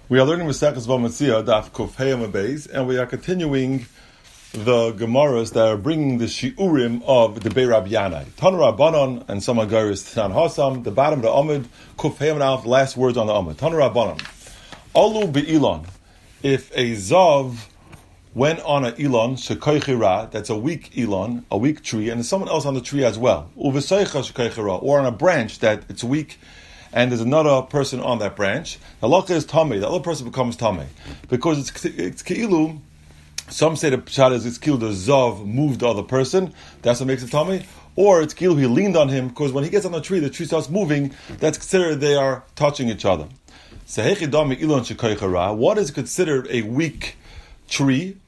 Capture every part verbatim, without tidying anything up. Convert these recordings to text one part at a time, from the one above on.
We are learning Maseches Bava Daf Kuf Hey Amud Beis, and we are continuing the Gemaras that are bringing the Shiurim of the Bei Rabbi Yanai. Tanu Rabbanon and some Agaris Tanan Hasam. The bottom of the Amud Kuf Hey Amud Alf. Last words on the Amud. Tanu Rabbanon. Alu beIlon. If a zav went on an Elon Shekoichira, that's a weak Elon, a weak tree, and there's someone else on the tree as well. Uveseicha Shekoichira, or on a branch that it's weak, and there's another person on that branch. The halacha is tamei. The other person becomes tamei because it's it's keilu. Some say the pshat is it's keilu the zav moved the other person. That's what makes it tamei. Or it's keilu he leaned on him because when he gets on the tree, the tree starts moving. That's considered they are touching each other. What is considered a weak tree?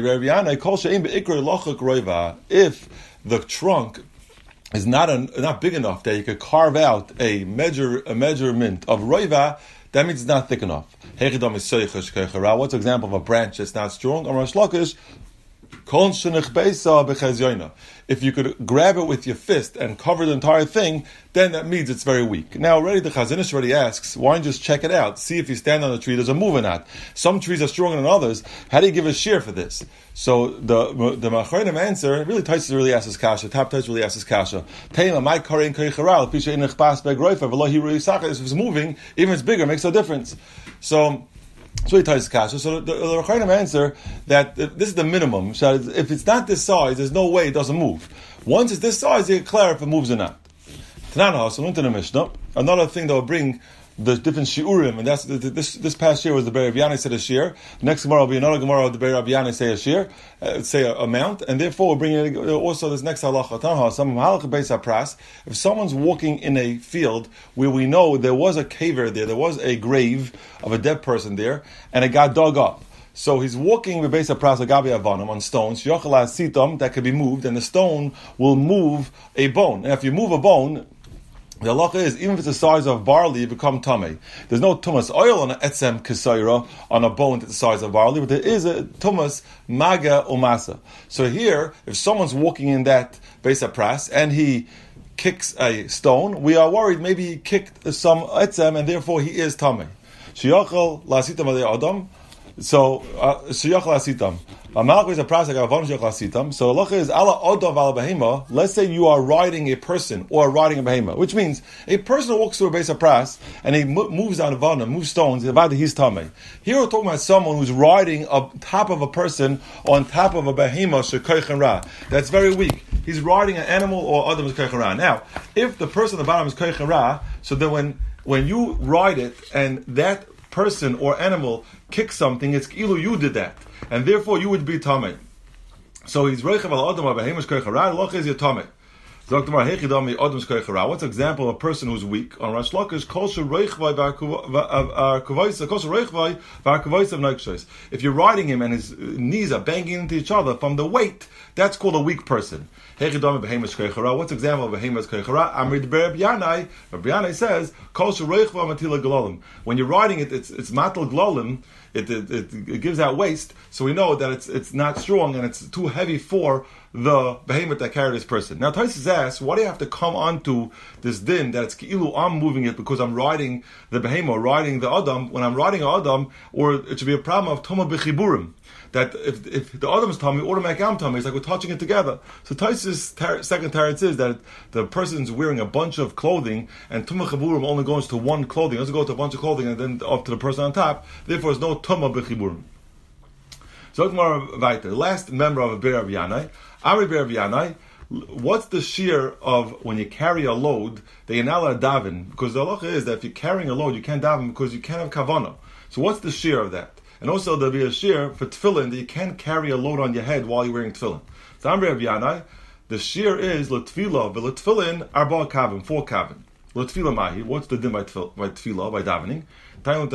If the trunk is not a, not big enough that you could carve out a measure a measurement of roiva, that means it's not thick enough. What's an example of a branch that's not strong? If you could grab it with your fist and cover the entire thing, then that means it's very weak. Now already the Chazon Ish already asks, why don't you just check it out? See if you stand on the tree, does it move or not? Some trees are stronger than others. How do you give a shear for this? So the the Macharonim answer, really Taisus really asks his kasha, top Taisus really asks his kasha. If it's moving, even if it's bigger, it makes no difference. So it's really Taisus kasha. So the, the, the Macharonim answer that this is the minimum. If it's not this size, there's no way it doesn't move. Once it's this size, you can declare if it moves or not. Tanana, so into the Mishnah. Another thing that will bring the different shiurim, and that's this this past year was the Bei Rabbi Yanai said a shir. Next Gemara will be another Gemara of the Bei Rabbi Yanai say a shir, uh, say a amount, and therefore we're bringing also this next halacha. Tanha, some halacha beis hapras. If someone's walking in a field where we know there was a caver there, there was a grave of a dead person there, and it got dug up. So he's walking with beis hapras agabi avanim on stones. Yochel sitam that can be moved, and the stone will move a bone. And if you move a bone, the halacha is, even if it's the size of barley, you become tamei. There's no tumas oil on an etzem kesayra, on a bone that's the size of barley, but there is a tumas maga umasa. So here, if someone's walking in that beis hapras and he kicks a stone, we are worried maybe he kicked some etzem and therefore he is tamei. Sheyachal lasitam alei adam. So, sheyachal lasitam. So Allah is ala odav ala behema. Let's say you are riding a person or riding a behema, which means a person walks through a beis hapras and he moves down a vana, moves stones. He's tamei. Here we're talking about someone who's riding on top of a person on top of a behema shekoichin ra. That's very weak. He's riding an animal or adam is koichin ra. Now, if the person at the bottom is koichin ra, so then when when you ride it and that person or animal kicks something, it's ilu you did that. And therefore you would be tamei. So he's reichav al adam abahemus koichara. Loch is your tamei. What's an example of a person who's weak? On Rosh Lakish, if you're riding him and his knees are banging into each other from the weight, that's called a weak person. What's an example of a behemoth koichara? Amrid Rabbi Yanai. Rabbi Yanai says, when you're riding it, it's it's matal glolim. It, it, it, it gives out waste, so we know that it's it's not strong and it's too heavy for the behemoth that carried this person. Now Taisus asks, why do you have to come onto this din that it's ki'ilu I'm moving it because I'm riding the behemoth, riding the adam, when I'm riding an adam, or it should be a problem of toma b'chiburim, that if if the adam is tummy, automatic I'm tummy, it's like we're touching it together. So Taisus' tar- second teretz is that the person's wearing a bunch of clothing, and tuma chiburim only goes to one clothing, it doesn't go to a bunch of clothing and then up to the person on top, therefore there's no tuma b'chiburim. So the last member of a Bei Rabbi Yanai, Ari Bei Rabbi Yanai, what's the shear of when you carry a load that you're not allowed to daven? Because the halacha is that if you're carrying a load, you can't daven because you can't have kavanah. So what's the shear of that? And also there'll be a shear for tefillin that you can't carry a load on your head while you're wearing tefillin. So Ari Bei Rabbi Yanai, the shear is l'tefillah, but l'tefillin arba kavim, four kavim. L'tefillah mahi, what's the din by tefillah, by davening? If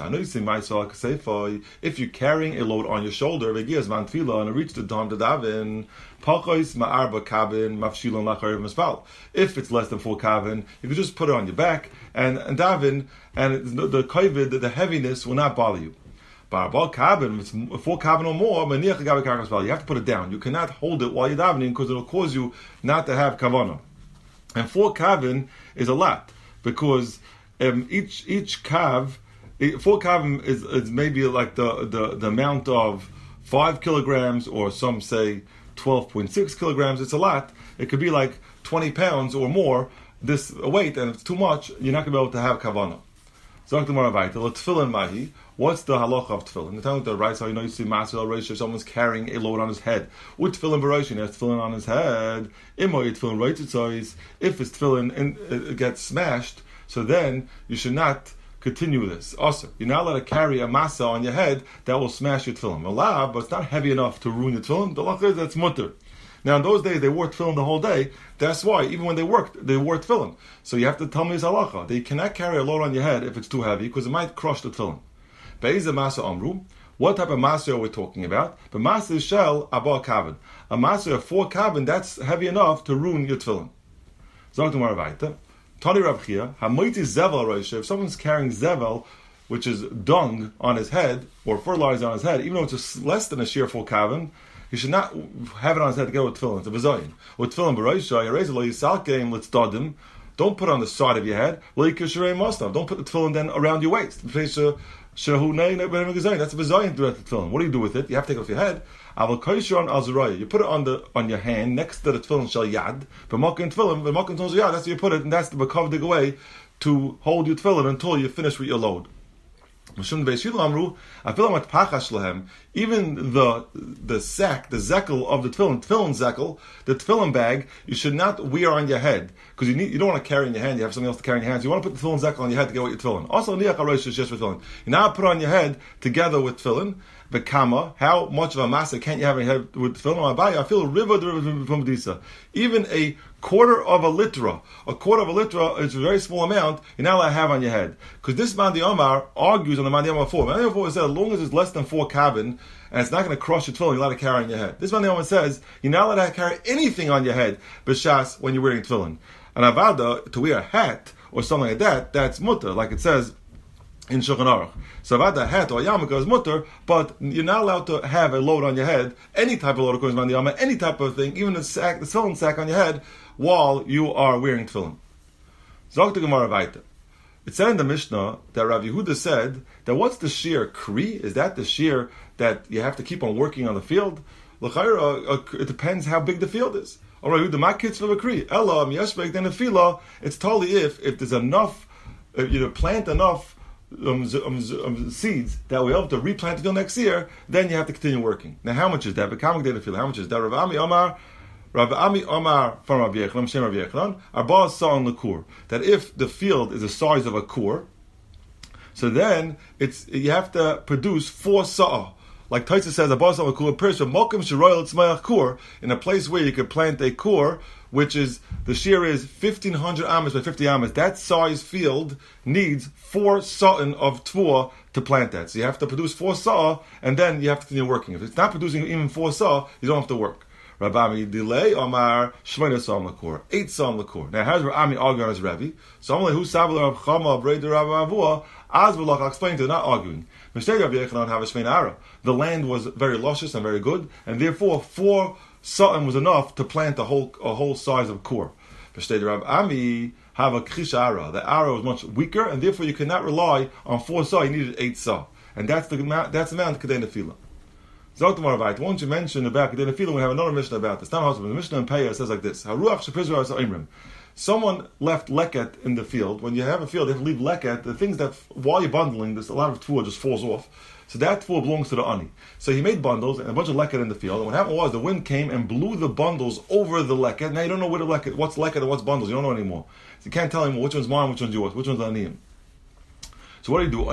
you're carrying a load on your shoulder, and it reaches the time to daven, if it's less than four kavin, you can just put it on your back and, and daven, and the, the kovid, the heaviness will not bother you. But four kavin or more, you have to put it down. You cannot hold it while you're davening because it will cause you not to have kavanah. And four kavin is a lot because um, each each kav it, four kavim is, is maybe like the, the, the amount of five kilograms, or some say twelve point six kilograms. It's a lot. It could be like twenty pounds or more, this weight, and if it's too much, you're not going to be able to have kavanah. So, tefillin mahi. What's the halacha of tefillin? The time the right side, you know, you see Masel Rosh, if someone's carrying a load on his head. With tefillin b'rosh, he has tefillin on his head. Imoy tefillin right size. If his tefillin in, it gets smashed, so then you should not continue this. Also, you're not allowed to carry a masa on your head that will smash your tefillin. Allowed, but it's not heavy enough to ruin your tefillin. The halacha is that's mutter. Now, in those days, they wore tefillin the whole day. That's why, even when they worked, they wore tefillin. So you have to tell me this halacha. They cannot carry a load on your head if it's too heavy, because it might crush the tefillin. Be'ezeh masa amru. What type of masa are we talking about? The masa is shell abal kavin. A masa of four kavin, that's heavy enough to ruin your tefillin. Zog to Maravaita. Tani Rav Chia. Hamoiti zevel roisha. If someone's carrying zevel, which is dung on his head, or fertilizer on his head, even though it's less than a sheer four kavin, he should not have it on his head to go with tefillin. It's a bezoyin. With tefillin b'roisha, you raise it, you salkeim, let's dadim. Don't put it on the side of your head. Don't put the tefillin then around your waist. That's a bezoyin throughout the tefillin. What do you do with it? You have to take it off your head. You put it on the on your hand next to the tefillin shel yad. B'makom tefillin, b'makom tefillin shel yad. That's where you put it, and that's the b'kavdig away to hold your tefillin until you finish with your load. Even the the sack, the zekel of the tefillin, tefillin zekel, the tefillin bag, you should not wear on your head, because you need you don't want to carry in your hand. You have something else to carry in your hands. You want to put the tefillin zekel on your head to go with your tefillin. Also, niach harosh is just for tefillin. You now put on your head together with tefillin. The kama, how much of a masa can't you have in your head with tefillin? I feel river from Disa. Even a quarter of a litra, a quarter of a litra is a very small amount. You're not allowed to have on your head, because this Mandi Omar argues on the Mandi Omar four. Mandi Omar four says as long as it's less than four kabin and it's not going to crush your tefillin, you're allowed to carry on your head. This Mandi Omar says you're not allowed to carry anything on your head, b'shas, when you're wearing tefillin. And avada, to wear a hat or something like that, that's mutter, like it says in Shulchan Aruch. So avada, hat or yarmulke is mutter, but you're not allowed to have a load on your head, any type of load according to Mandi Omar, any type of thing, even a sack, the tefillin sack on your head, while you are wearing tefillin. Zog to Gemara Vaita. It said in the Mishnah that Rav Yehuda said that what's the shear kri? Is that the shear that you have to keep on working on the field? It depends how big the field is. All right, the makitz for a kri. Ella yeshbek then a fila. It's totally if if there's enough, if you plant enough um, um, um, seeds that we're able to replant until next year, then you have to continue working. Now, how much is that? But how much is that? Rav Ami Omar. Rav Ami Omar from Rav Yechanan, Shem Rav Yechanan, Arba saw in the kur that if the field is the size of a kur, so then it's you have to produce four saw. Like Taisa says, Arba saw in the kur, appears from Mokim Sheroyal Tzmayach kur, in a place where you could plant a kur, which is the shear is fifteen hundred amos by fifty amos. That size field needs four sa'in of tvua to plant that. So you have to produce four saw, and then you have to continue working. If it's not producing even four saw, you don't have to work. Rabami delay Omar Shmona Sam Lakur, eight Sam Lakur. Now, how's Rabami arguing on his Rebbe? So I'm like, who's Sabbath of Chama, Breder Rabbi Avua? As I'll explain to you, not arguing. Mistake Rabbi Yechanan have a Shmein Ara. The land was very luscious and very good, and therefore four sa'im was enough to plant a whole a whole size of kur. Mistake Rabbi Ami have a Krish Ara. The Ara was much weaker, and therefore you could not rely on four saw. You needed eight saw, and that's the amount. That's the amount Kedei Nefila. Won't you mention about Kedei Nefila? We have another Mishnah about this. The Mishnah in Peah says like this: Haruach shepizra imrim. Someone left leket in the field. When you have a field, you have to leave leket. The things that while you're bundling, there's a lot of tefua just falls off. So that tefua belongs to the ani. So he made bundles and a bunch of leket in the field. And what happened was the wind came and blew the bundles over the leket. Now you don't know where the leket, what's leket and what's bundles. You don't know anymore. So you can't tell anymore which one's mine, which one's yours, which one's the aniyim. So what do you do?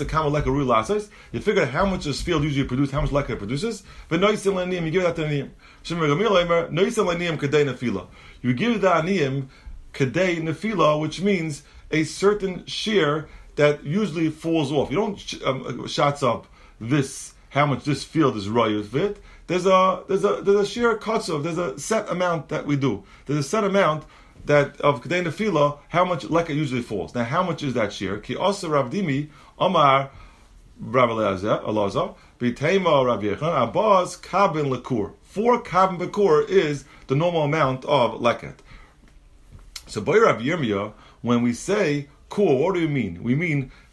You figure out how much this field usually produces, how much leket it produces. But you give that to the aniyim. You give the aniyim kedei nefila, which means a certain shear that usually falls off. You don't sh- um, shots up this how much this field is royal fit. There's a there's a there's a shear cuts off. There's a set amount that we do. There's a set amount that of kedei nefila, how much leket usually falls. Now, how much is that shear? Ki also Rav Dimi Amar Rav Elazar B'Teima Rav Yechanan Abbas kabin lekur. Four kabin bekur is the normal amount of leket. So by Rav Yirmiyah, when we say kur, what do we mean? We mean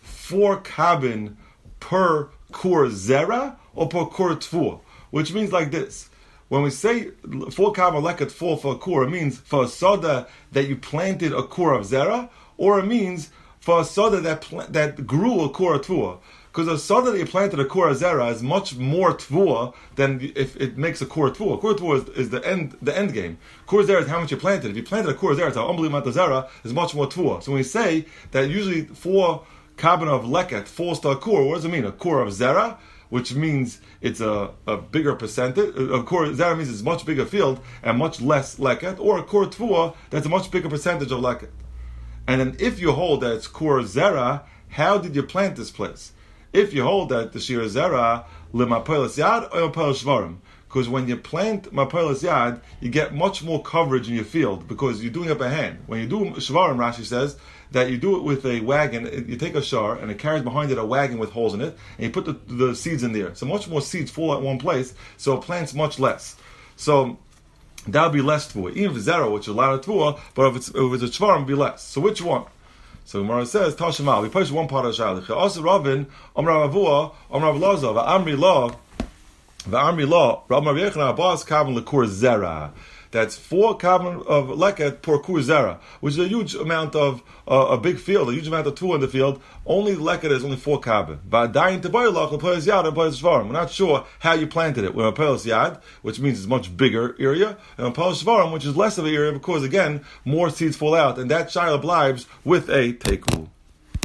four kabin per kur zera or per kur tvua, which means like this. When we say four kabin leket four for a kur, it means for a soda that you planted a kur of zera, or it means for a soda that pl- that grew a kur of tvua. Because a soda that you planted a kur of zera is much more tvua than if it makes a kur of tvua. Kur of tvua is, is the end the end game. Kur of zera is how much you planted. If you planted a kur of zera, it's an unbelievable amount of zera, is much more tvua. So when we say that usually four kabin of leket falls to a kur, what does it mean? A kur of zera, which means it's a, a bigger percentage. A kur zera means it's a much bigger field and much less leket, or a kur tvua that's a much bigger percentage of leket. And then if you hold that it's kur zera, how did you plant this place? If you hold that the shir zera l'mapelas yad or mapelas shvarim, because when you plant mapelas yad, you get much more coverage in your field because you're doing it by hand. When you do shvarim, Rashi says that you do it with a wagon. You take a shar and it carries behind it a wagon with holes in it, and you put the, the seeds in there. So much more seeds fall at one place, so it plants much less. So that would be less tvua. Even if it's zera, which is a lot of tvua, but if it's if it's a shvarim, it would be less. So which one? So Gemara says, Tashamal, we place one part of the Shalich. Also Ravin, Amar Avua, Amar Avlaza, Va'amri Law, Va'amri Law, Ramar Yechna, Abbas, Kabin, Lekur Zera. That's four kabin of leket per kur zera, which is a huge amount of, uh, a big field, a huge amount of two in the field. Only leket is only four kabin. But dying to baylach, lepelas yad, and lepelas shvarim. We're not sure how you planted it. We're a lepelas yad, which means it's a much bigger area, and lepelas shvarim, which is less of an area because again more seeds fall out, and that shayla blibes with a teku.